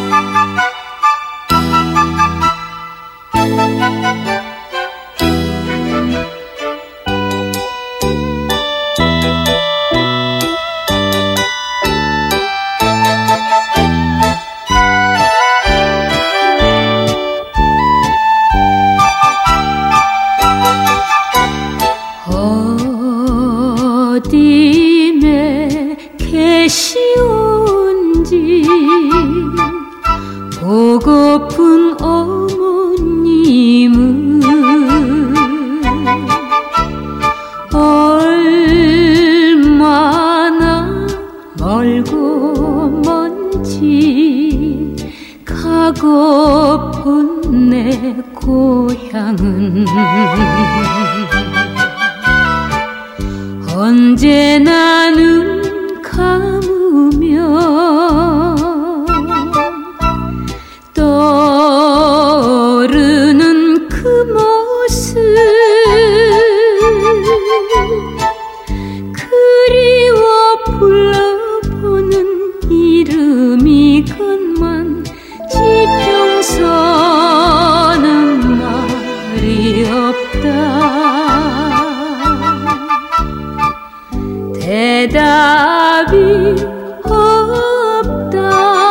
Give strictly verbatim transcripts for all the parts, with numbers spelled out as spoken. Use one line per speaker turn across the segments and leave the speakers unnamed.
어디에 계시온지 보고픈 어머님은 얼마나 멀고 먼지 가고픈 내 고향은 언제나 눈 감으며 떠오르는 그 모습 그리워 불러보는 이름이건만 지평선은 말이 없다. 대답이 없다.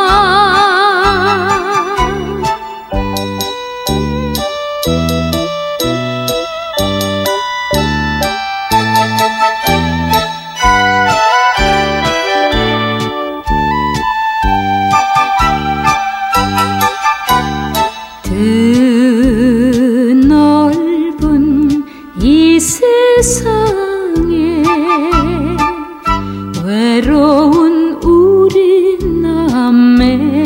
드넓은 이 세상에 외로운 우리 남매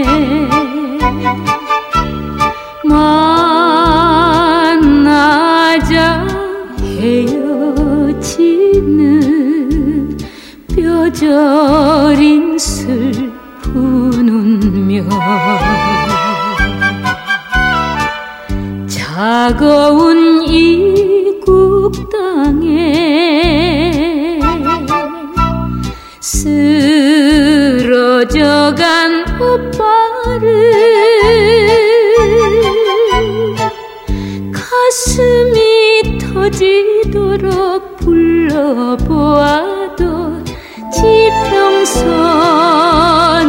만나자 헤어지는 뼈저린 슬픈 운명 차가운 이국 땅에 쓰러져간 오빠를 가슴이 터지도록 불러보아도 지평선